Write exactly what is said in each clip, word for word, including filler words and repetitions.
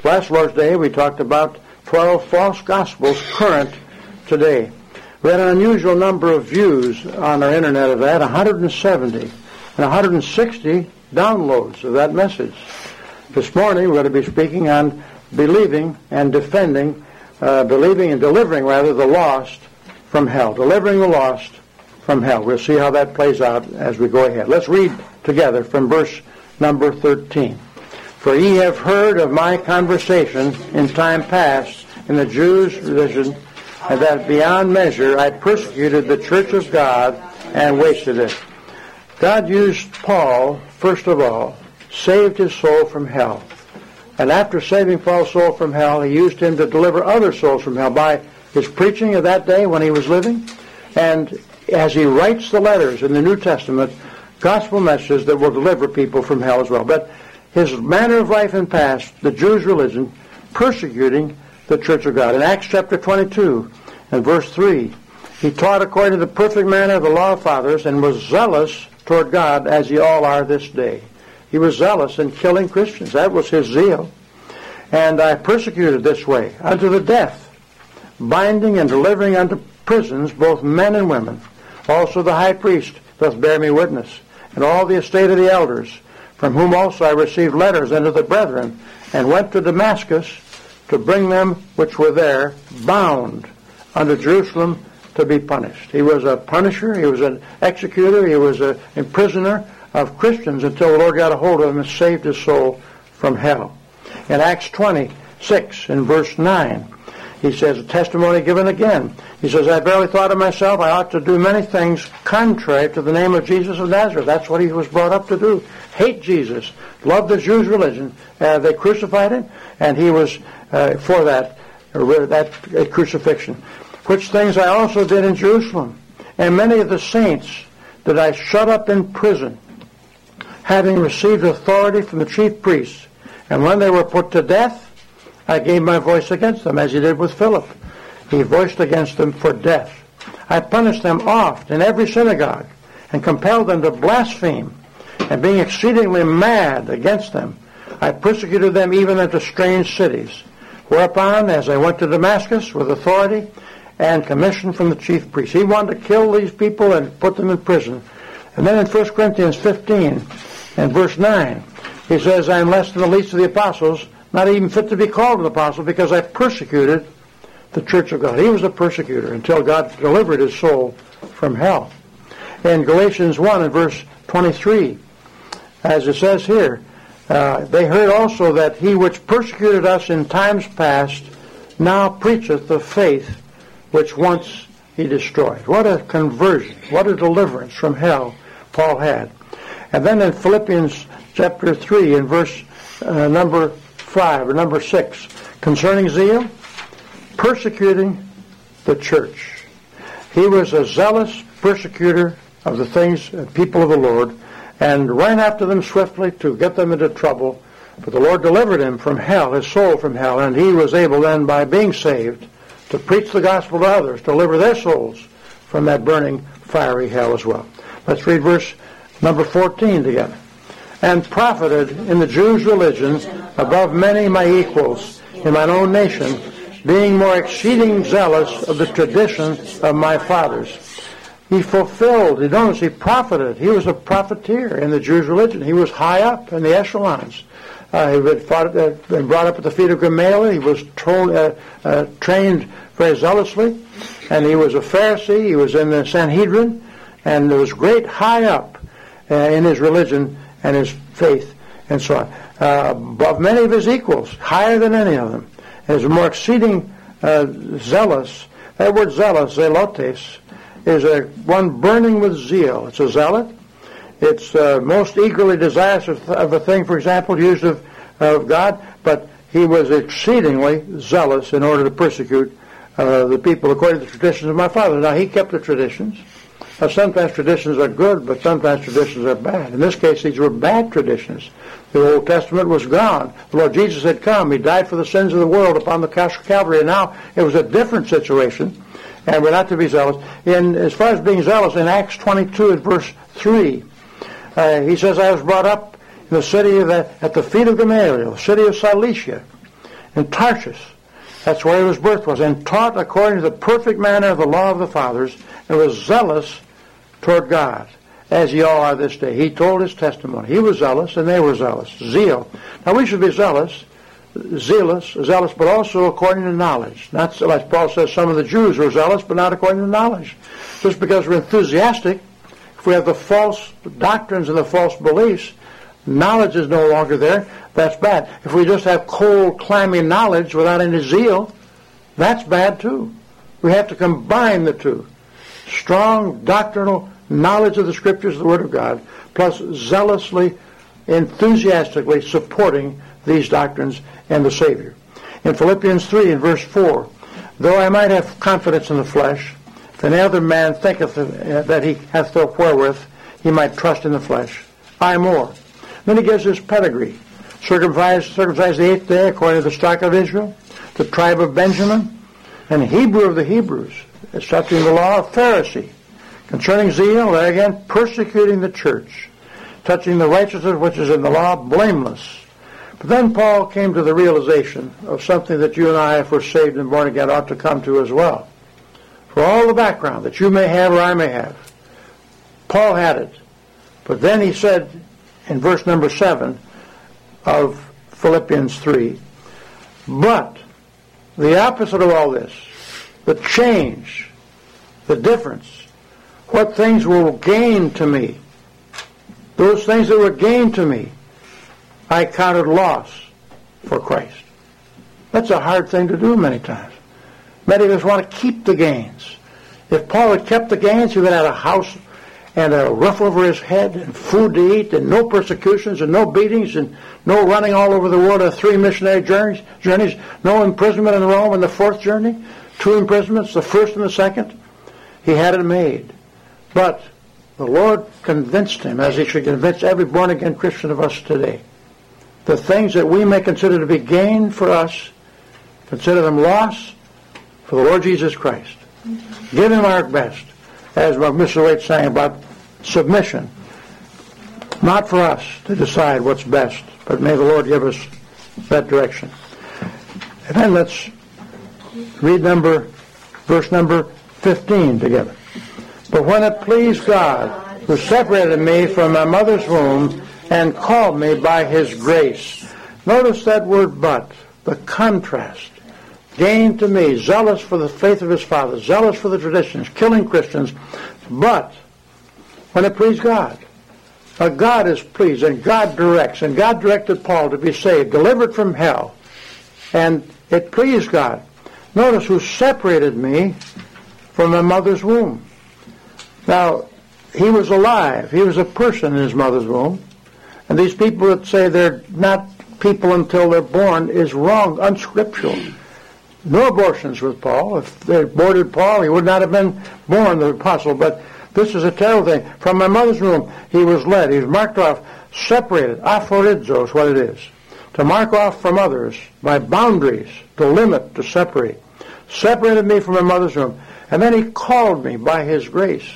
Last Lord's Day, we talked about twelve false gospels current today. We had an unusual number of views on our internet of that, one hundred seventy, and one hundred sixty downloads of that message. This morning, we're going to be speaking on believing and defending, uh, believing and delivering, rather, the lost from hell. Delivering the lost from hell. We'll see how that plays out as we go ahead. Let's read together from verse number thirteen. For ye have heard of my conversation in time past in the Jews' religion, and that beyond measure I persecuted the church of God and wasted it. God used Paul, first of all, saved his soul from hell. And after saving Paul's soul from hell, he used him to deliver other souls from hell by his preaching of that day when he was living, and as he writes the letters in the New Testament, gospel messages that will deliver people from hell as well. But his manner of life in past, the Jews' religion, persecuting the church of God. In Acts chapter twenty-two and verse three, he taught according to the perfect manner of the law of fathers and was zealous toward God as ye all are this day. He was zealous in killing Christians. That was his zeal. And I persecuted this way unto the death, binding and delivering unto prisons both men and women. Also the high priest doth bear me witness, and all the estate of the elders, from whom also I received letters unto the brethren, and went to Damascus to bring them which were there bound unto Jerusalem to be punished. He was a punisher, he was an executor, he was an imprisoner of Christians until the Lord got a hold of him and saved his soul from hell. In Acts twenty-six, in verse nine, he says, a testimony given again. He says, I barely thought of myself, I ought to do many things contrary to the name of Jesus of Nazareth. That's what he was brought up to do. Hate Jesus, love the Jews' religion. Uh, they crucified him, and he was uh, for that, uh, that uh, crucifixion. Which things I also did in Jerusalem. And many of the saints did I shut up in prison, having received authority from the chief priests. And when they were put to death, I gave my voice against them, as he did with Philip. He voiced against them for death. I punished them oft in every synagogue, and compelled them to blaspheme. And being exceedingly mad against them, I persecuted them even into strange cities. Whereupon, as I went to Damascus with authority and commission from the chief priest, he wanted to kill these people and put them in prison. And then in First Corinthians fifteen and verse nine, he says, I am less than the least of the apostles, not even fit to be called an apostle, because I persecuted the church of God. He was a persecutor until God delivered his soul from hell. In Galatians one and verse twenty-three, as it says here, uh, they heard also that he which persecuted us in times past now preacheth the faith which once he destroyed. What a conversion, what a deliverance from hell Paul had. And then in Philippians chapter three and verse uh, number five or number six, concerning zeal, persecuting the church. He was a zealous persecutor of the things and people of the Lord, and ran after them swiftly to get them into trouble. But the Lord delivered him from hell, his soul from hell, and he was able then, by being saved, to preach the gospel to others, to deliver their souls from that burning, fiery hell as well. Let's read verse number fourteen together. And profited in the Jews' religion above many my equals in mine own nation, being more exceeding zealous of the tradition of my fathers. He fulfilled, you notice, he profited. He was a profiteer in the Jews' religion. He was high up in the echelons. Uh, he had fought, uh, been brought up at the feet of Gamaliel. He was told, uh, uh, trained very zealously, and he was a Pharisee. He was in the Sanhedrin, and there was great high up uh, in his religion and his faith, and so on. Uh, above many of his equals, higher than any of them. And is more exceeding uh, zealous. That word zealous, zelotes, is a one burning with zeal. It's a zealot. It's uh, most eagerly desirous of, of a thing, for example, used of, of God, but he was exceedingly zealous in order to persecute uh, the people according to the traditions of my father. Now, he kept the traditions. Now, sometimes traditions are good, but sometimes traditions are bad. In this case, these were bad traditions. The Old Testament was gone. The Lord Jesus had come. He died for the sins of the world upon the cross of Calvary, and now it was a different situation, and we're not to be zealous. In, as far as being zealous, in Acts twenty-two and verse three, uh, he says, I was brought up in the city of the, at the feet of Gamaliel, the city of Cilicia, in Tarshish. That's where his birth was, and taught according to the perfect manner of the law of the fathers, and was zealous toward God, as ye all are this day. He told his testimony. He was zealous, and they were zealous. Zeal. Now we should be zealous, zealous, zealous, but also according to knowledge. Not like Paul says, some of the Jews were zealous, but not according to knowledge. Just because we're enthusiastic, if we have the false doctrines and the false beliefs, knowledge is no longer there. That's bad. If we just have cold, clammy knowledge without any zeal, that's bad too. We have to combine the two. Strong doctrinal knowledge of the Scriptures, the Word of God, plus zealously, enthusiastically supporting these doctrines and the Savior. In Philippians three, in verse four, though I might have confidence in the flesh, if any other man thinketh that he hath no wherewith, he might trust in the flesh. I more. Then he gives his pedigree. Circumcised, circumcised the eighth day according to the stock of Israel, the tribe of Benjamin, and Hebrew of the Hebrews, as touching the law of Pharisee. Concerning zeal, there again, persecuting the church. Touching the righteousness which is in the law, blameless. But then Paul came to the realization of something that you and I, if we're saved and born again, ought to come to as well. For all the background that you may have or I may have, Paul had it. But then he said in verse number seven of Philippians three, but the opposite of all this, the change, the difference, what things will gain to me, those things that were gained to me, I counted loss for Christ. That's a hard thing to do many times. Many of us want to keep the gains. If Paul had kept the gains, he would have had a house and a roof over his head and food to eat and no persecutions and no beatings and no running all over the world on three missionary journeys, journeys, no imprisonment in Rome in the fourth journey, two imprisonments, the first and the second. He had it made. But the Lord convinced him, as he should convince every born-again Christian of us today, the things that we may consider to be gain for us, consider them loss for the Lord Jesus Christ. Mm-hmm. Give him our best. As Mister Waite sang about submission, not for us to decide what's best, but may the Lord give us that direction. And then let's read number, verse number fifteen together. But when it pleased God, who separated me from my mother's womb and called me by his grace. Notice that word but, the contrast. Gained to me, zealous for the faith of his fathers, zealous for the traditions, killing Christians, but when it pleased God. Now God is pleased, and God directs, and God directed Paul to be saved, delivered from hell, and it pleased God. Notice who separated me from my mother's womb. Now, he was alive. He was a person in his mother's womb, and these people that say they're not people until they're born is wrong, unscriptural. No abortions with Paul. If they aborted Paul, he would not have been born the apostle. But this is a terrible thing. From my mother's womb, he was led. He was marked off, separated. Aphorizo is what it is. To mark off from others by boundaries, to limit, to separate. Separated me from my mother's womb. And then he called me by his grace.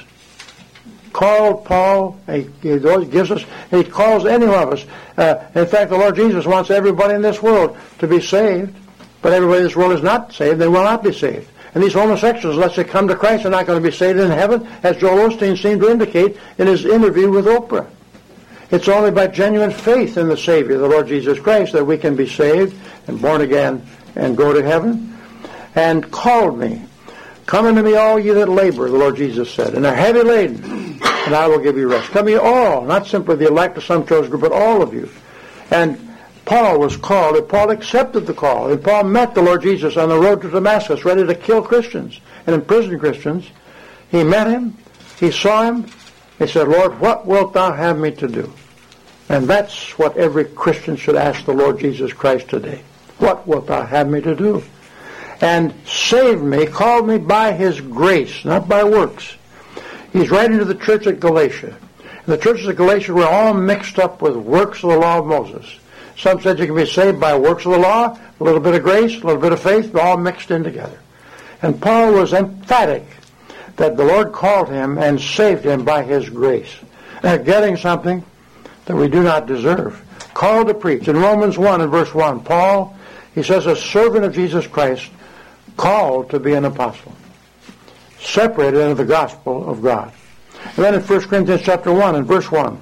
Called Paul. He, he gives us, he calls any one of us. Uh, in fact, the Lord Jesus wants everybody in this world to be saved. But everybody in this world is not saved. They will not be saved. And these homosexuals, unless they come to Christ, are not going to be saved in heaven, as Joel Osteen seemed to indicate in his interview with Oprah. It's only by genuine faith in the Savior, the Lord Jesus Christ, that we can be saved and born again and go to heaven. And called me. Come unto me, all ye that labor, the Lord Jesus said, and are heavy laden, and I will give you rest. Come ye all, not simply the elect of some chosen group, but all of you. And Paul was called, and Paul accepted the call, and Paul met the Lord Jesus on the road to Damascus, ready to kill Christians and imprison Christians. He met him, he saw him, he said, Lord, what wilt thou have me to do? And that's what every Christian should ask the Lord Jesus Christ today. What wilt thou have me to do? And saved me, called me by his grace, not by works. He's writing to the church at Galatia. And the churches of Galatia were all mixed up with works of the law of Moses. Some said you can be saved by works of the law, a little bit of grace, a little bit of faith, all mixed in together. And Paul was emphatic that the Lord called him and saved him by his grace. Now, getting something that we do not deserve. Called to preach. In Romans one and verse one, Paul He says a servant of Jesus Christ, called to be an apostle, separated into the gospel of God. And then in First Corinthians chapter one and verse one,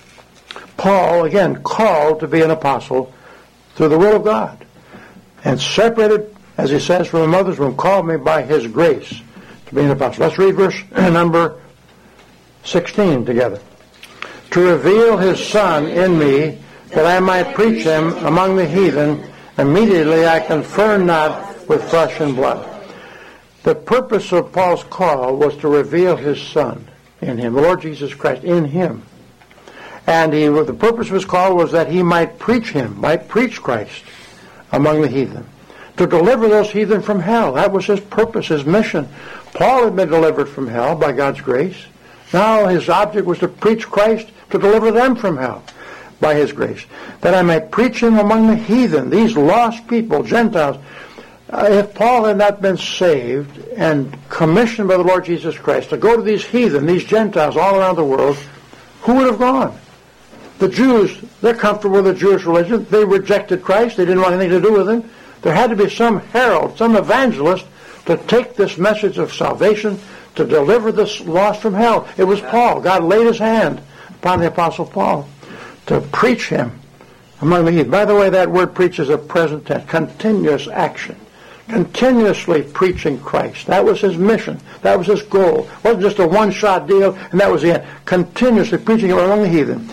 Paul, again, called to be an apostle through the will of God, and separated, as he says, from the mother's womb, called me by his grace to be an apostle. Let's read verse number sixteen together. To reveal his Son in me, that I might preach him among the heathen, immediately I confer not with flesh and blood. The purpose of Paul's call was to reveal his Son in him, the Lord Jesus Christ in him. And he, the purpose of his call was that he might preach him, might preach Christ among the heathen, to deliver those heathen from hell. That was his purpose, his mission. Paul had been delivered from hell by God's grace. Now his object was to preach Christ, to deliver them from hell by his grace, that I might preach him among the heathen, these lost people, Gentiles. Uh, if Paul had not been saved and commissioned by the Lord Jesus Christ to go to these heathen, these Gentiles all around the world, who would have gone? The Jews, they're comfortable with the Jewish religion. They rejected Christ. They didn't want anything to do with him. There had to be some herald, some evangelist to take this message of salvation, to deliver this lost from hell. It was Paul. God laid his hand upon the Apostle Paul to preach him among the heathen. By the way, that word preach is a present tense, continuous action. Continuously preaching Christ. That was his mission. That was his goal. It wasn't just a one-shot deal, and that was the end. Continuously preaching among the heathen.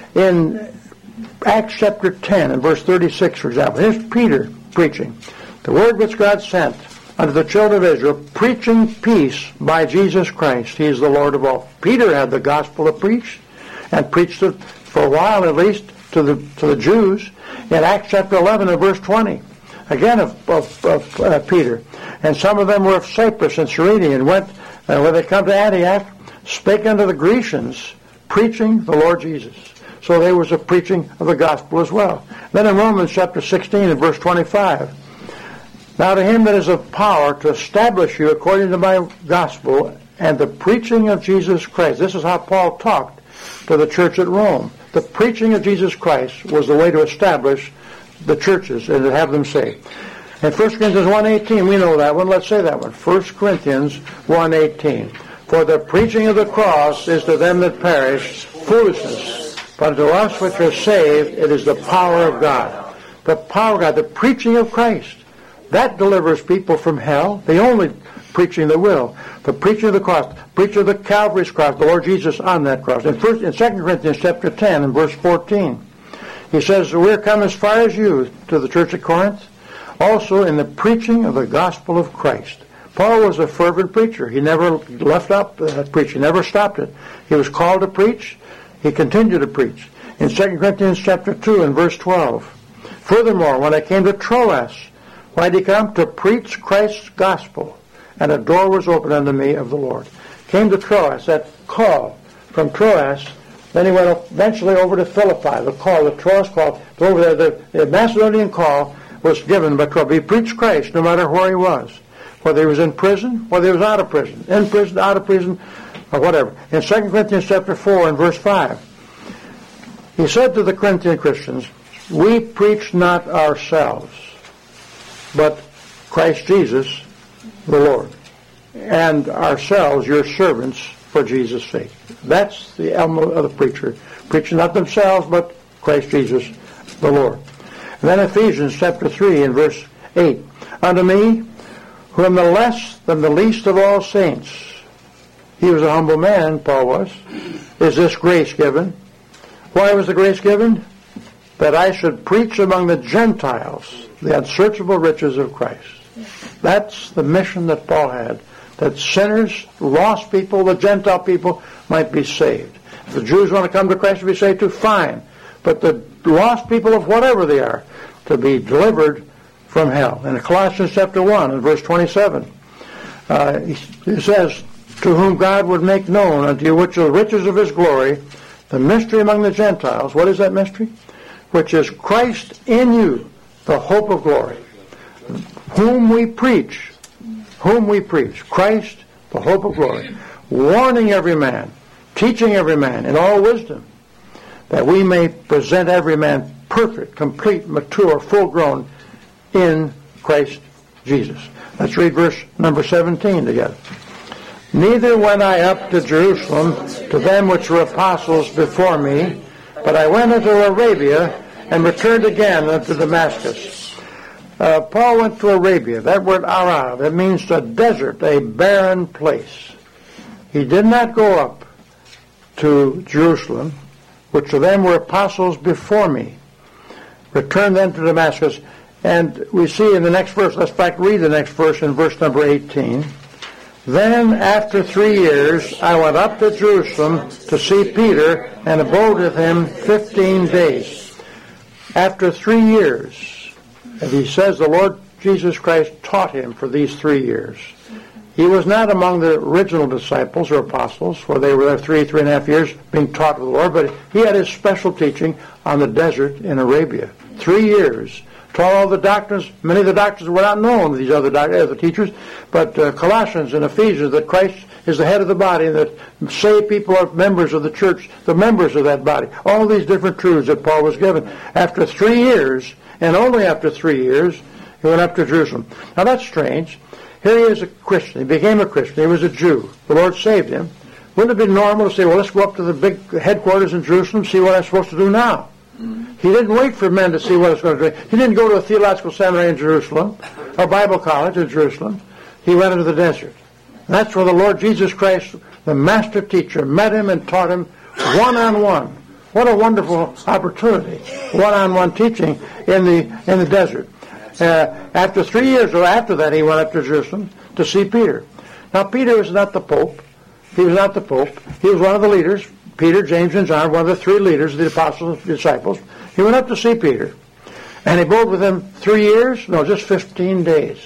In Acts chapter ten and verse thirty-six, for example, here's Peter preaching. The word which God sent unto the children of Israel, preaching peace by Jesus Christ. He is the Lord of all. Peter had the gospel to preach, and preached it for a while at least to the to the Jews. In Acts chapter eleven and verse twenty, again of, of, of uh, Peter. And some of them were of Cyprus and Cyrene, and went, uh, when they come to Antioch, spake unto the Grecians, preaching the Lord Jesus. So there was a preaching of the gospel as well. Then in Romans chapter sixteen and verse twenty-five, now to him that is of power to establish you according to my gospel and the preaching of Jesus Christ. This is how Paul talked to the church at Rome. The preaching of Jesus Christ was the way to establish the churches and to have them saved. In First Corinthians one eighteen, we know that one. Let's say that one. First Corinthians one eighteen. For the preaching of the cross is to them that perish foolishness, but to us which are saved it is the power of God. The power of God, the preaching of Christ. That delivers people from hell. The only preaching that will. The preaching of the cross, preaching of the Calvary's cross, the Lord Jesus on that cross. In first, in Second Corinthians chapter ten and verse fourteen, he says, we're come as far as you to the church at Corinth, also in the preaching of the gospel of Christ. Paul was a fervent preacher. He never left up uh, preaching, never stopped it. He was called to preach. He continued to preach. In Second Corinthians chapter two and verse twelve, furthermore, when I came to Troas, why did he come? To preach Christ's gospel, and a door was opened unto me of the Lord. Came to Troas, that call from Troas. Then he went eventually over to Philippi. The call, the Troas call, over there, the, the Macedonian call was given by Troas. He preached Christ no matter where he was, whether he was in prison, whether he was out of prison, in prison, out of prison, or whatever. In Second Corinthians chapter four and verse five, he said to the Corinthian Christians, we preach not ourselves, but Christ Jesus, the Lord, and ourselves, your servants, for Jesus' sake. That's the element of the preacher. Preaching not themselves, but Christ Jesus, the Lord. And then Ephesians chapter three and verse eight. Unto me, who am the less than the least of all saints, he was a humble man, Paul was, is this grace given. Why was the grace given? That I should preach among the Gentiles the unsearchable riches of Christ. That's the mission that Paul had, that sinners, lost people, the Gentile people might be saved. If the Jews want to come to Christ to be saved too, fine. But the lost people of whatever they are, to be delivered from hell. In Colossians chapter one and verse twenty-seven, uh, it says, to whom God would make known unto you which are the riches of his glory, the mystery among the Gentiles. What is that mystery? Which is Christ in you, the hope of glory. Whom we preach, whom we preach, Christ, the hope of glory, warning every man, teaching every man in all wisdom, that we may present every man perfect, complete, mature, full grown in Christ Jesus. Let's read verse number seventeen together. Neither went I up to Jerusalem to them which were apostles before me, but I went into Arabia and returned again unto Damascus. Uh, Paul went to Arabia. That word Arab, it means a desert, a barren place. He did not go up to Jerusalem, which to them were apostles before me. Returned then to Damascus. And we see in the next verse, let's back read the next verse in verse number eighteen. Then after three years I went up to Jerusalem to see Peter and abode with him fifteen days. After three years, and he says the Lord Jesus Christ taught him for these three years. He was not among the original disciples or apostles, for they were there three, three and a half years being taught of the Lord, but he had his special teaching on the desert in Arabia. Three years. Taught all the doctrines. Many of the doctrines were not known to these other, doc- other teachers, but uh, Colossians and Ephesians, that Christ is the head of the body, and that saved people are members of the church, the members of that body. All these different truths that Paul was given. After three years, and only after three years, he went up to Jerusalem. Now that's strange. Here he is a Christian. He became a Christian. He was a Jew. The Lord saved him. Wouldn't it be normal to say, well, let's go up to the big headquarters in Jerusalem, see what I'm supposed to do now? He didn't wait for men to see what he was going to do. He didn't go to a theological seminary in Jerusalem, or Bible college in Jerusalem. He went into the desert. And that's where the Lord Jesus Christ, the master teacher, met him and taught him one-on-one. What a wonderful opportunity, one-on-one teaching in the in the desert. Uh, after three years, or after that, he went up to Jerusalem to see Peter. Now, Peter was not the Pope. He was not the Pope. He was one of the leaders. Peter, James, and John, one of the three leaders of the apostles and disciples. He went up to see Peter. And he abode with him three years? No, just fifteen days.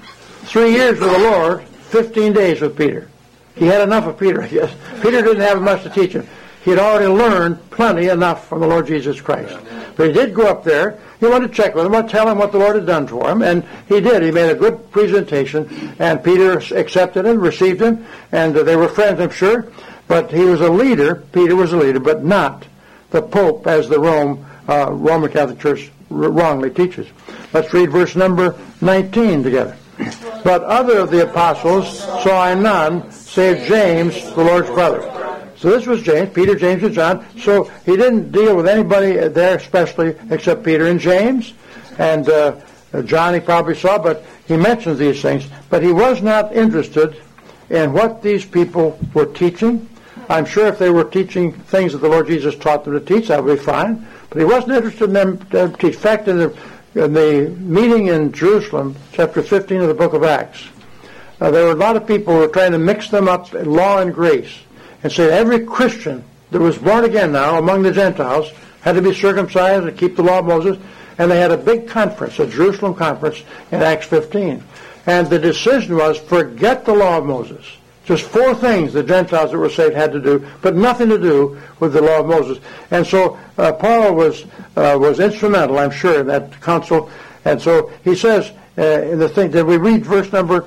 Three years with the Lord, fifteen days with Peter. He had enough of Peter, I guess. Peter didn't have much to teach him. He had already learned plenty enough from the Lord Jesus Christ. But he did go up there. He wanted to check with him, tell him what the Lord had done for him. And he did. He made a good presentation. And Peter accepted him, received him. And they were friends, I'm sure. But he was a leader, Peter was a leader, but not the Pope as the Rome, uh, Roman Catholic Church r- wrongly teaches. Let's read verse number nineteen together. But other of the apostles saw I none, save James, the Lord's brother. So this was James, Peter, James, and John. So he didn't deal with anybody there especially except Peter and James. And uh, John he probably saw, but he mentions these things. But he was not interested in what these people were teaching. I'm sure if they were teaching things that the Lord Jesus taught them to teach, that would be fine. But he wasn't interested in them to teach. In fact, in the, in the meeting in Jerusalem, chapter fifteen of the book of Acts, uh, there were a lot of people who were trying to mix them up in law and grace and say every Christian that was born again now among the Gentiles had to be circumcised and keep the law of Moses. And they had a big conference, a Jerusalem conference in Acts fifteen. And the decision was, forget the law of Moses. Just four things the Gentiles that were saved had to do, but nothing to do with the law of Moses. And so uh, Paul was uh, was instrumental, I'm sure, in that council. And so he says uh, in the thing, did we read verse number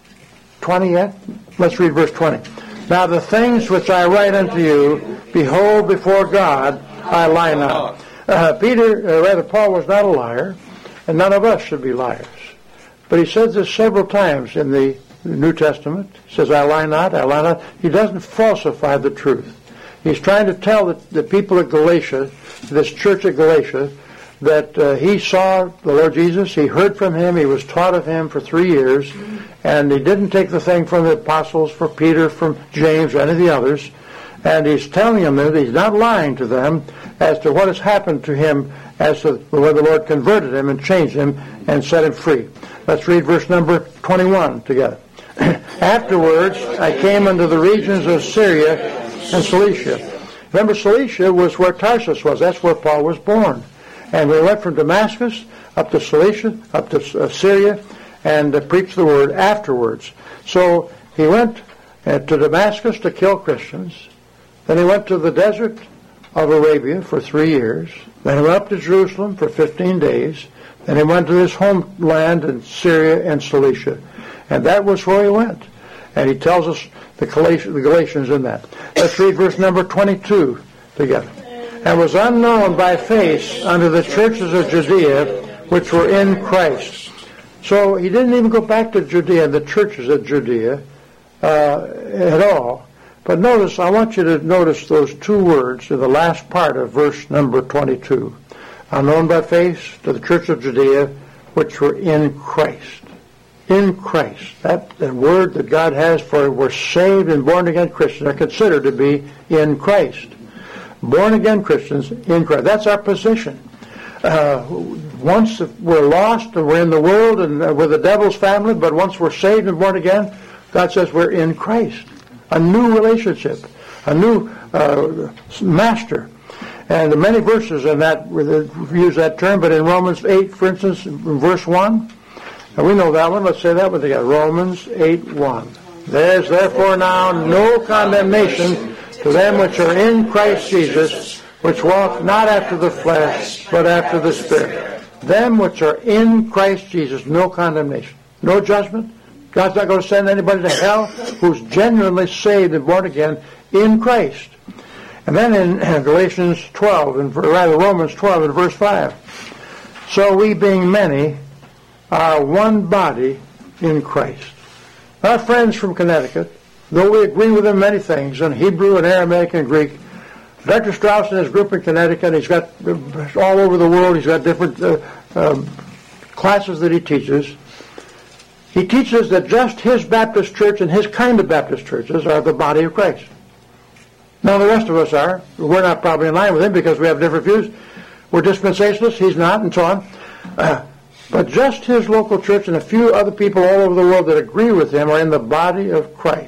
twenty yet? Let's read verse twenty. Now the things which I write unto you, behold, before God I lie not. Uh, Peter, uh, rather Paul was not a liar, and none of us should be liars. But he says this several times in the New Testament. He says, I lie not, I lie not. He doesn't falsify the truth. He's trying to tell the, the people of Galatia, this church of Galatia, that uh, he saw the Lord Jesus, he heard from him, he was taught of him for three years, and he didn't take the thing from the apostles, from Peter, from James, or any of the others. And he's telling them that he's not lying to them as to what has happened to him as to when the Lord converted him and changed him and set him free. Let's read verse number twenty-one together. Afterwards, I came into the regions of Syria and Cilicia. Remember, Cilicia was where Tarsus was. That's where Paul was born. And we went from Damascus up to Cilicia, up to uh, Syria, and uh, preached the word afterwards. So he went uh, to Damascus to kill Christians. Then he went to the desert of Arabia for three years. Then he went up to Jerusalem for fifteen days. Then he went to his homeland in Syria and Cilicia. And that was where he went. And he tells us the Galatians, the Galatians in that. Let's read verse number twenty-two together. And was unknown by face unto the churches of Judea which were in Christ. So he didn't even go back to Judea, the churches of Judea, uh, at all. But notice, I want you to notice those two words in the last part of verse number twenty-two. Are known by faith to the church of Judea, which were in Christ. In Christ. That, that word that God has for we're saved and born again Christians are considered to be in Christ. Born again Christians in Christ. That's our position. Uh, once we're lost and we're in the world and we're the devil's family, but once we're saved and born again, God says we're in Christ. A new relationship, a new uh, master. And many verses in that use that term, but in Romans eight, for instance, in verse one, and we know that one. Let's say that one together. Romans eight one. There's therefore now no condemnation to them which are in Christ Jesus, which walk not after the flesh, but after the Spirit. Them which are in Christ Jesus, no condemnation, no judgment. God's not going to send anybody to hell who's genuinely saved and born again in Christ. And then in Galatians twelve, and rather Romans twelve and verse five, so we being many are one body in Christ. Our friends from Connecticut, though we agree with them many things in Hebrew and Aramaic and Greek, Doctor Strauss and his group in Connecticut, he's got all over the world, he's got different uh, uh, classes that he teaches. He teaches that just his Baptist church and his kind of Baptist churches are the body of Christ. Now the rest of us are. We're not probably in line with him because we have different views. We're dispensationalists, he's not, and so on. Uh, but just his local church and a few other people all over the world that agree with him are in the body of Christ.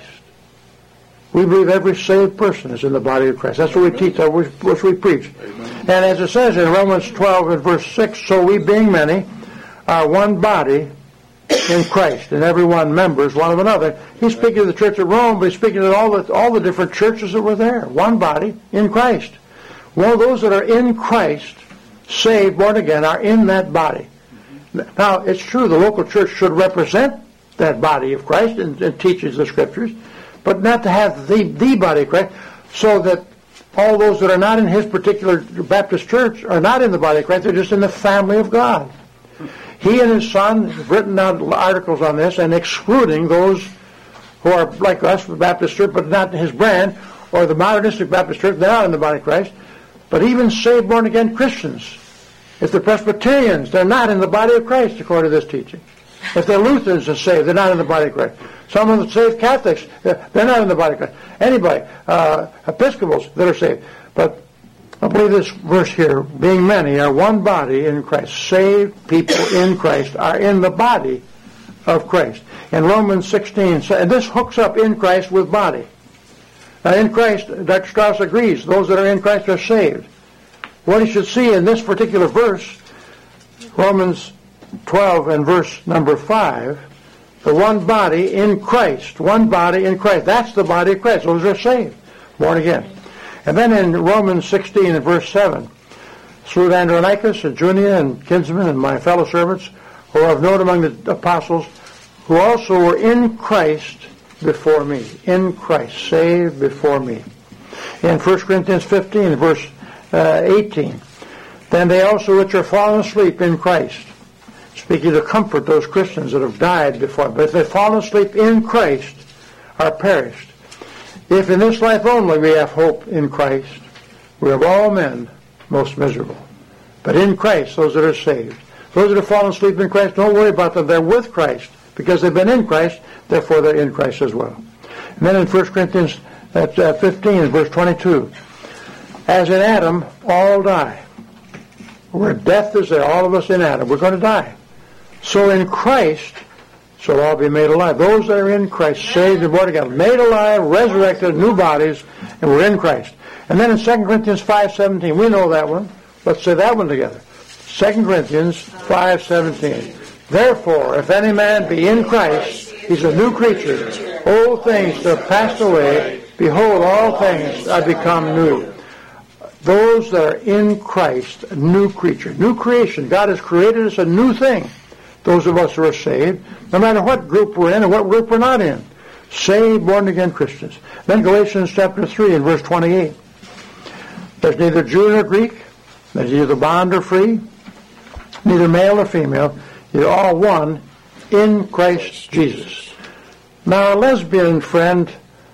We believe every saved person is in the body of Christ. That's what we teach, that's what we preach. And as it says in Romans twelve and verse six, so we being many are one body in Christ, and every one members one of another. He's speaking to the church at Rome, but he's speaking to all the, all the different churches that were there. One body in Christ. Well, those that are in Christ, saved, born again, are in that body. Now, it's true the local church should represent that body of Christ and, and teaches the Scriptures, but not to have the, the body of Christ, so that all those that are not in his particular Baptist church are not in the body of Christ, they're just in the family of God. He and his son have written down articles on this and excluding those who are like us, the Baptist church, but not his brand, or the modernistic Baptist church, they're not in the body of Christ. But even saved, born-again Christians, if they're Presbyterians, they're not in the body of Christ, according to this teaching. If they're Lutherans and saved, they're not in the body of Christ. Some of the saved Catholics, they're not in the body of Christ. Anybody, uh, Episcopals that are saved. But I believe this verse here, being many are one body in Christ. Saved people in Christ are in the body of Christ. In Romans sixteen, and this hooks up in Christ with body. Now in Christ, Doctor Strauss agrees, those that are in Christ are saved. What he should see in this particular verse, Romans twelve and verse number five, the one body in Christ, one body in Christ. That's the body of Christ. Those are saved, born again. And then in Romans sixteen and verse seven, through Andronicus and Junia and kinsmen and my fellow servants who are known among the apostles, who also were in Christ before me. In Christ, saved before me. In First Corinthians fifteen, verse uh, eighteen, then they also which are fallen asleep in Christ, speaking to comfort those Christians that have died before, but if they've fallen asleep in Christ, are perished. If in this life only we have hope in Christ, we are of all men most miserable. But in Christ, those that are saved, those that have fallen asleep in Christ, don't worry about them. They're with Christ because they've been in Christ, therefore they're in Christ as well. And then in First Corinthians fifteen, verse twenty-two, as in Adam, all die. Where death is there, all of us in Adam, we're going to die. So in Christ shall all be made alive. Those that are in Christ, saved and born again, made alive, resurrected, new bodies, and we're in Christ. And then in Second Corinthians five seventeen, we know that one. Let's say that one together. Second Corinthians five seventeen. Therefore, if any man be in Christ, he's a new creature. Old things have passed away. Behold, all things are become new. Those that are in Christ, a new creature, new creation. God has created us a new thing. Those of us who are saved, no matter what group we're in and what group we're not in. Saved, born-again Christians. Then Galatians chapter three and verse twenty-eight. There's neither Jew nor Greek. There's neither bond or free. Neither male or female. You're all one in Christ Jesus. Now, a lesbian friend,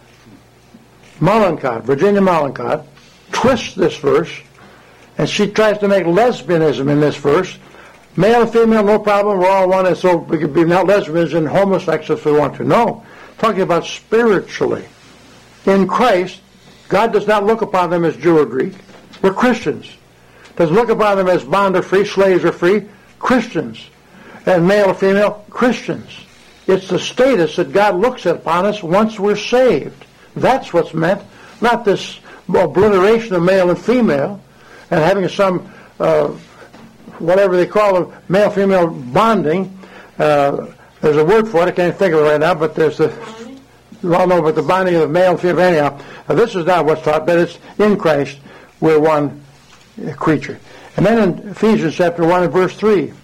Mollenkott, Virginia Mollenkott, twists this verse, and she tries to make lesbianism in this verse. Male and female, no problem, we're all one, and so we could be not lesbians and homosexuals if we want to. No, talking about spiritually. In Christ, God does not look upon them as Jew or Greek. We're Christians. Doesn't look upon them as bond or free, slaves or free. Christians. And male or female, Christians. It's the status that God looks upon us once we're saved. That's what's meant, not this obliteration of male and female and having some, uh, whatever they call them, male-female bonding. Uh, there's a word for it. I can't think of it right now, but there's the, you all know about the bonding of male and female. Anyhow, uh, this is not what's taught, but it's in Christ, we're one creature. And then in Ephesians chapter one and verse three,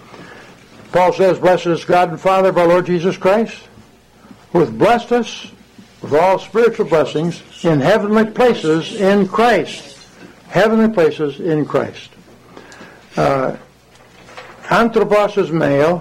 Paul says, "Blessed is God and Father of our Lord Jesus Christ, who hath blessed us with all spiritual blessings in heavenly places in Christ." Heavenly places in Christ. Uh, anthropos is male,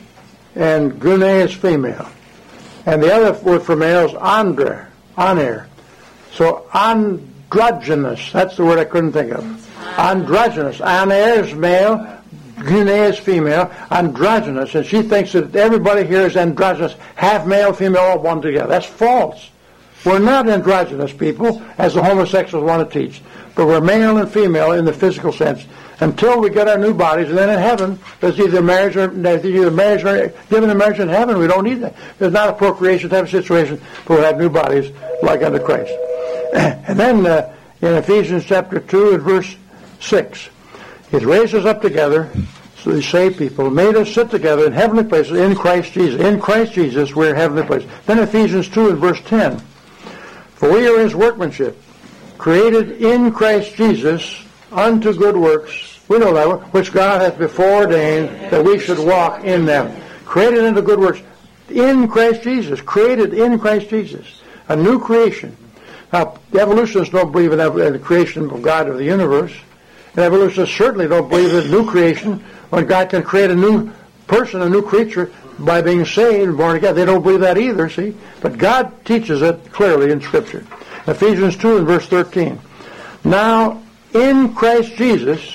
and gune is female. And the other word for male is andre, aner. So androgynous, that's the word I couldn't think of. Androgynous. Aner is male, gune is female, androgynous. And she thinks that everybody here is androgynous, half male, female, all one together. That's false. We're not androgynous people, as the homosexuals want to teach, but we're male and female in the physical sense until we get our new bodies, and then in heaven, there's either marriage or there's either marriage or given a marriage in heaven. We don't need that. There's not a procreation type of situation, but we'll have new bodies like unto Christ. And then uh, in Ephesians chapter two and verse six, He's raised us up together, so He saved people, made us sit together in heavenly places in Christ Jesus. In Christ Jesus, we're in heavenly places. Then Ephesians two and verse ten. For we are His workmanship, created in Christ Jesus unto good works, we know that one, which God hath before ordained that we should walk in them. Created unto good works in Christ Jesus. Created in Christ Jesus. A new creation. Now, the evolutionists don't believe in the creation of God of the universe. And evolutionists certainly don't believe in new creation when God can create a new person, a new creature, by being saved and born again. They don't believe that either, see? But God teaches it clearly in Scripture. Ephesians two and verse thirteen. Now, in Christ Jesus,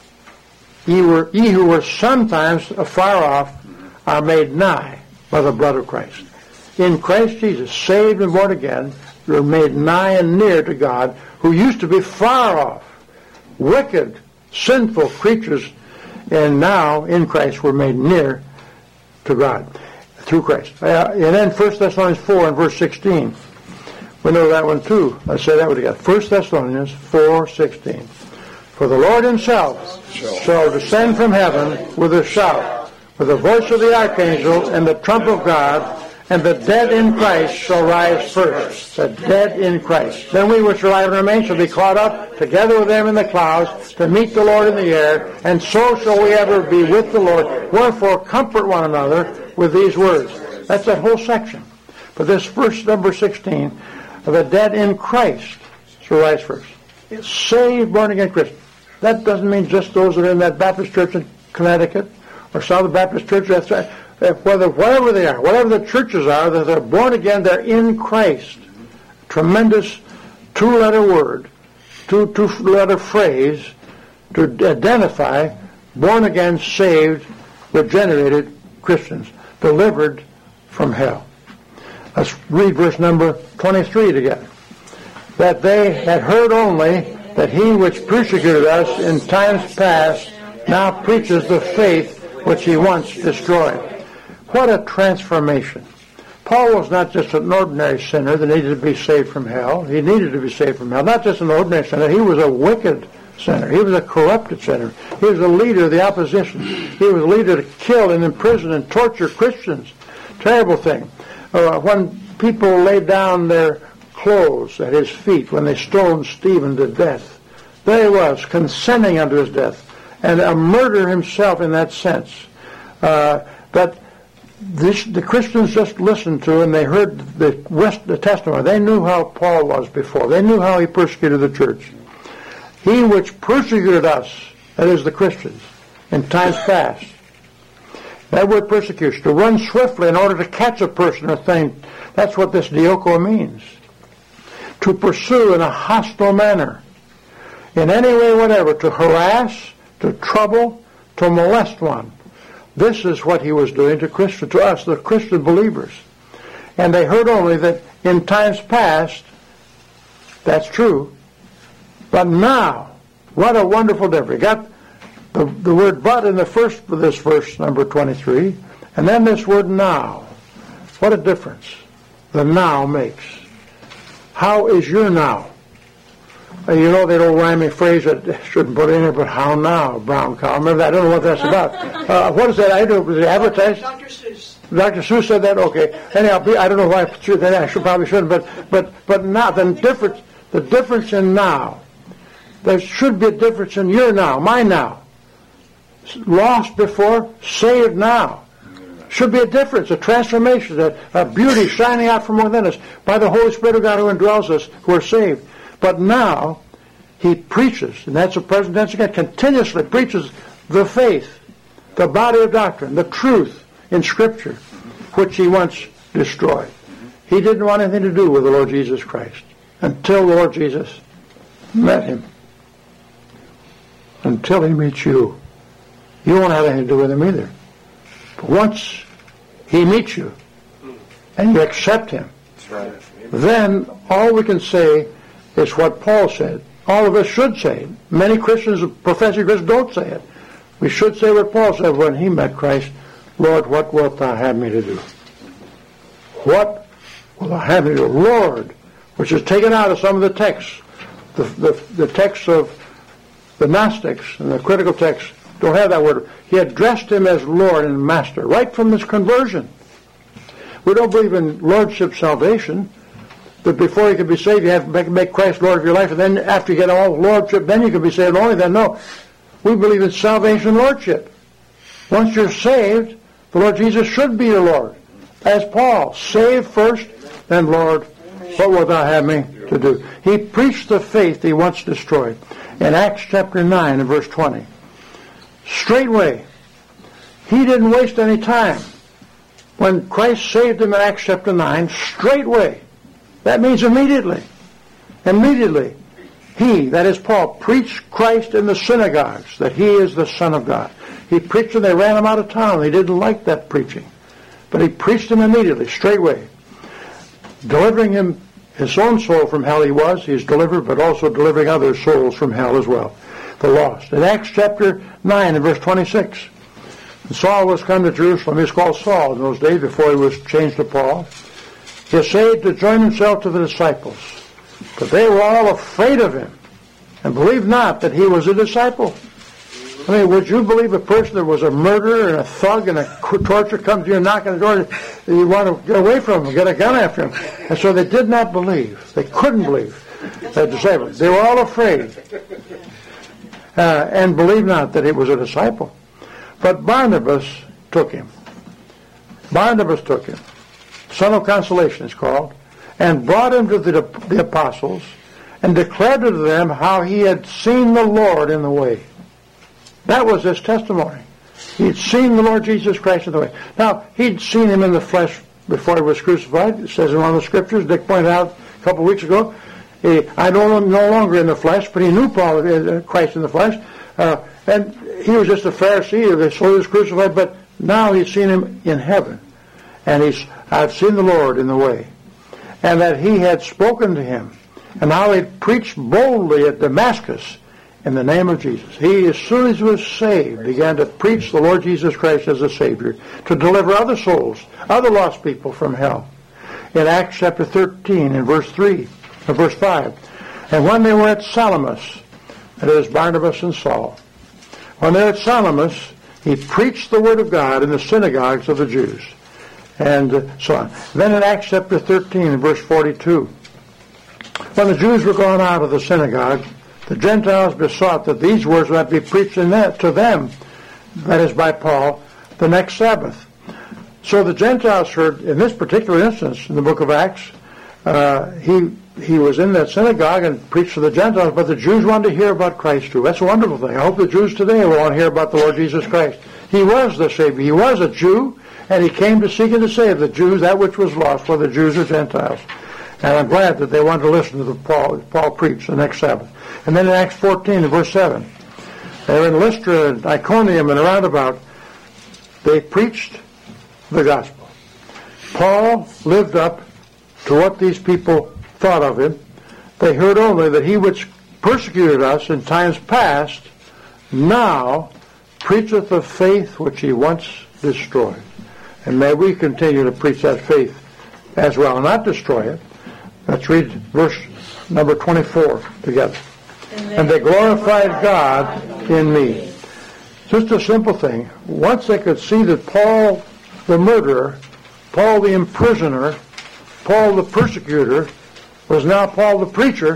ye, were, ye who were sometimes afar off are made nigh by the blood of Christ. In Christ Jesus, saved and born again, you're made nigh and near to God, who used to be far off, wicked, sinful creatures, and now in Christ we're made near to God through Christ. Uh, and then First Thessalonians four and verse sixteen. We know that one too. Let's say that one together. First Thessalonians four sixteen. For the Lord Himself shall descend from heaven with a shout, with the voice of the archangel and the trump of God, and the dead in Christ shall rise first. The dead in Christ. Then we which are alive and remain shall be caught up together with them in the clouds to meet the Lord in the air, and so shall we ever be with the Lord. Wherefore comfort one another with these words. That's that whole section. But this verse number sixteen, the dead in Christ shall rise first. It's saved, born again Christian. That doesn't mean just those that are in that Baptist church in Connecticut or Southern Baptist church. That's right. Whether, whatever they are, whatever the churches are, that they're born again, they're in Christ. Tremendous two-letter word, two, two-letter phrase to identify born again, saved, regenerated Christians, delivered from hell. Let's read verse number twenty-three together. That they had heard only that he which persecuted us in times past now preaches the faith which he once destroyed. What a transformation. Paul was not just an ordinary sinner that needed to be saved from hell. He needed to be saved from hell. Not just an ordinary sinner. He was a wicked sinner. He was a corrupted sinner. He was a leader of the opposition. He was a leader to kill and imprison and torture Christians. Terrible thing. Uh, when people laid down their clothes at his feet, when they stoned Stephen to death, there he was, consenting unto his death, and a murderer himself in that sense. Uh, but this, the Christians just listened to and they heard the, rest, the testimony. They knew how Paul was before. They knew how he persecuted the church. He which persecuted us, that is the Christians, in times past, That word persecution, to run swiftly in order to catch a person or thing, that's what this dioko means. To pursue in a hostile manner, in any way whatever, to harass, to trouble, to molest one. This is what he was doing to Christian, to us, the Christian believers. And they heard only that in times past, that's true, but now, what a wonderful difference. Got the, the word but in the first of this verse, number twenty-three, and then this word now. What a difference the now makes. How is your now? Uh, you know that old rhyming phrase that I shouldn't put in here, but how now, brown cow? Remember that? I don't know what that's about. Uh, what is that? I do. Was it advertised? Doctor Seuss. Doctor Seuss said that. Okay. Anyhow, I don't know why I should that. I should probably shouldn't. But but but now the difference. The difference in now. There should be a difference in your now, my now. Lost before, saved now. Should be a difference, a transformation, a, a beauty shining out from within us by the Holy Spirit of God who indwells us, who are saved. But now, he preaches, and that's the present tense again, continuously preaches the faith, the body of doctrine, the truth in Scripture, which he once destroyed. He didn't want anything to do with the Lord Jesus Christ until the Lord Jesus met him. Until he meets you. You won't have anything to do with him either. But once he meets you and you accept him, that's right. Then all we can say is what Paul said. All of us should say it. Many Christians, professing Christians, don't say it. We should say what Paul said when he met Christ. Lord, what wilt thou have me to do? What will thou have me to do? Lord, which is taken out of some of the texts. The, the, the texts of the Gnostics and the critical texts don't have that word. He addressed him as Lord and Master right from his conversion. We don't believe in lordship salvation, that before you can be saved, you have to make, make Christ Lord of your life, and then after you get all lordship, then you can be saved only then. No. We believe in salvation and lordship. Once you're saved, the Lord Jesus should be your Lord. As Paul, saved first, then Lord, what wilt thou have me to do? He preached the faith he once destroyed. In Acts chapter nine and verse twenty. Straightway. He didn't waste any time. When Christ saved him in Acts chapter nine, straightway. That means immediately. Immediately. He, that is Paul, preached Christ in the synagogues, that he is the Son of God. He preached and they ran him out of town. They didn't like that preaching. But he preached him immediately, straightway. Delivering him, his own soul from hell he was, he's delivered, but also delivering other souls from hell as well, the lost. In Acts chapter nine and verse twenty-six, and Saul was come to Jerusalem. He was called Saul in those days before he was changed to Paul. He essayed to join himself to the disciples, but they were all afraid of him and believed not that he was a disciple. I mean, would you believe a person that was a murderer and a thug and a torturer comes to you and knocks on the door, and you want to get away from him, get a gun after him? And so they did not believe. They couldn't believe that disciple. They were all afraid uh, and believed not that he was a disciple. But Barnabas took him. Barnabas took him. Son of Consolation is called, and brought him to the, the apostles and declared to them how he had seen the Lord in the way. That was his testimony. He'd seen the Lord Jesus Christ in the way. Now, he'd seen him in the flesh before he was crucified. It says in one of the scriptures, Dick pointed out a couple of weeks ago, he, I don't no longer in the flesh, but he knew Paul, uh, Christ in the flesh. Uh, and he was just a Pharisee, so he was crucified, but now he's seen him in heaven. And he's, I've seen the Lord in the way. And that he had spoken to him. And how he preached boldly at Damascus in the name of Jesus. He, as soon as he was saved, began to preach the Lord Jesus Christ as a Savior, to deliver other souls, other lost people from hell. In Acts chapter thirteen, in verse three, or verse five, and when they were at Salamis, that is Barnabas and Saul, when they were at Salamis, he preached the word of God in the synagogues of the Jews, and uh, so on. Then in Acts chapter thirteen, in verse forty-two, when the Jews were gone out of the synagogue, the Gentiles besought that these words might be preached in that, to them, that is by Paul, the next Sabbath. So the Gentiles heard, in this particular instance, in the book of Acts, uh, he he was in that synagogue and preached to the Gentiles, but the Jews wanted to hear about Christ too. That's a wonderful thing. I hope the Jews today will want to hear about the Lord Jesus Christ. He was the Savior. He was a Jew, and he came to seek and to save the Jews, that which was lost, whether Jews or Gentiles. And I'm glad that they wanted to listen to the Paul, Paul preach the next Sabbath. And then in Acts fourteen, verse seven, they were in Lystra and Iconium and around about. They preached the gospel. Paul lived up to what these people thought of him. They heard only that he which persecuted us in times past now preacheth the faith which he once destroyed. And may we continue to preach that faith as well, not destroy it. Let's read verse number twenty-four together. And they glorified God in me. Just a simple thing. Once they could see that Paul the murderer, Paul the imprisoner, Paul the persecutor, was now Paul the preacher,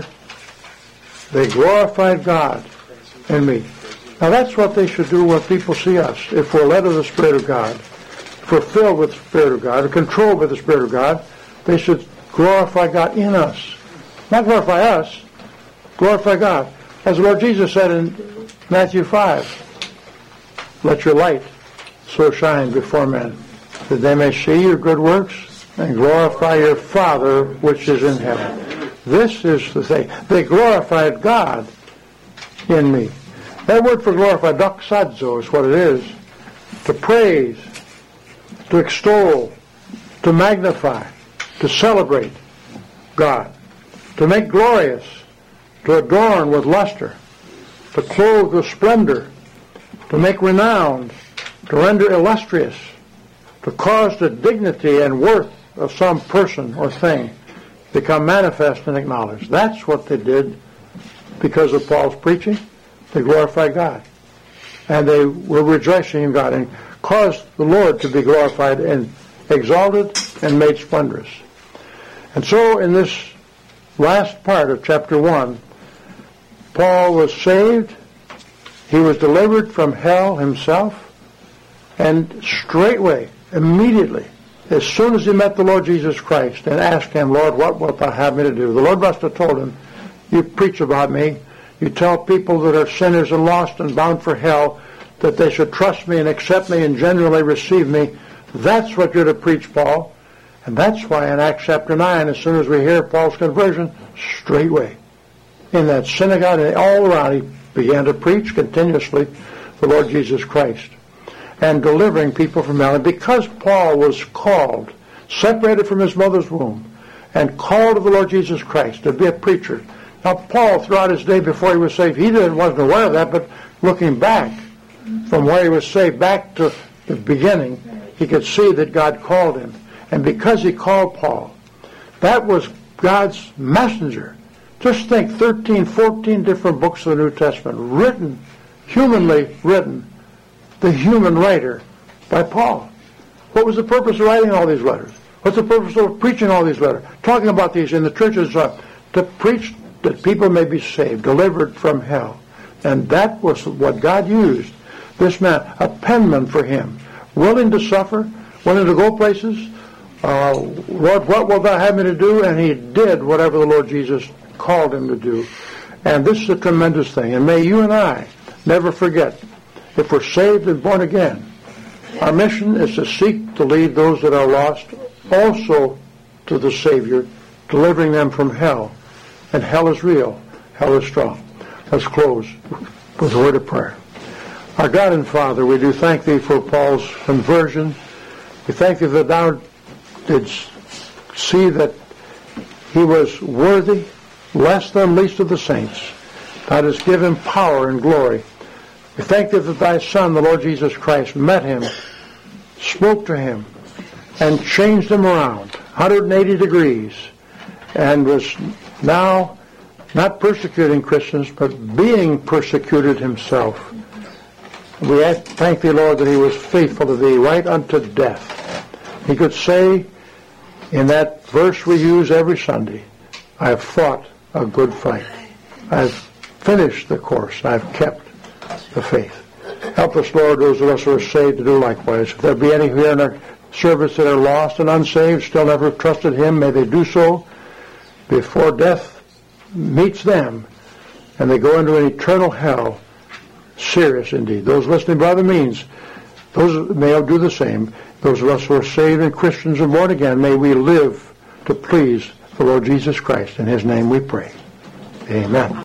they glorified God in me. Now that's what they should do when people see us. If we're led of the Spirit of God, if we're filled with the Spirit of God, or controlled by the Spirit of God, they should glorify God in us. Not glorify us, glorify God. As the Lord Jesus said in Matthew five, let your light so shine before men, that they may see your good works and glorify your Father which is in heaven. This is the thing. They glorified God in me. That word for glorify, doxazo, is what it is. To praise, to extol, to magnify, to celebrate God, to make glorious, to adorn with luster, to clothe with splendor, to make renowned, to render illustrious, to cause the dignity and worth of some person or thing become manifest and acknowledged. That's what they did because of Paul's preaching. They glorified God. And they were rejoicing in God and caused the Lord to be glorified and exalted and made splendorous. And so in this last part of chapter one, Paul was saved, he was delivered from hell himself, and straightway, immediately, as soon as he met the Lord Jesus Christ and asked him, Lord, what wilt thou have me to do? The Lord must have told him, you preach about me, you tell people that are sinners and lost and bound for hell that they should trust me and accept me and genuinely receive me. That's what you're to preach, Paul. And that's why in Acts chapter nine, as soon as we hear Paul's conversion, straightway, in that synagogue and all around, he began to preach continuously the Lord Jesus Christ and delivering people from hell. And because Paul was called, separated from his mother's womb, and called of the Lord Jesus Christ to be a preacher. Now, Paul, throughout his day before he was saved, he didn't, wasn't aware of that, but looking back from where he was saved back to the beginning, he could see that God called him. And because he called Paul, that was God's messenger. Just think, thirteen, fourteen different books of the New Testament, written, humanly written, the human writer by Paul. What was the purpose of writing all these letters? What's the purpose of preaching all these letters? Talking about these in the churches, uh, to preach that people may be saved, delivered from hell. And that was what God used. This man, a penman for him, willing to suffer, willing to go places. Uh, Lord, what will thou have me to do? And he did whatever the Lord Jesus called him to do. And this is a tremendous thing. And may you and I never forget, if we're saved and born again, our mission is to seek to lead those that are lost also to the Savior, delivering them from hell. And hell is real. Hell is strong. Let's close with a word of prayer. Our God and Father, we do thank Thee for Paul's conversion. We thank Thee that Thou didst see that he was worthy, less than least of the saints. Thou didst give him power and glory. We thank Thee that Thy Son, the Lord Jesus Christ, met him, spoke to him, and changed him around one hundred eighty degrees, and was now not persecuting Christians, but being persecuted himself. We thank Thee, Lord, that he was faithful to Thee right unto death. He could say in that verse we use every Sunday, I have fought a good fight. I've finished the course. I've kept the faith. Help us, Lord, those of us who are saved to do likewise. If there be any here in our service that are lost and unsaved, still never trusted Him, may they do so before death meets them and they go into an eternal hell. Serious indeed. Those listening by the means, those may do the same. Those of us who are saved and Christians and born again, may we live to please the Lord Jesus Christ. In his name we pray. Amen.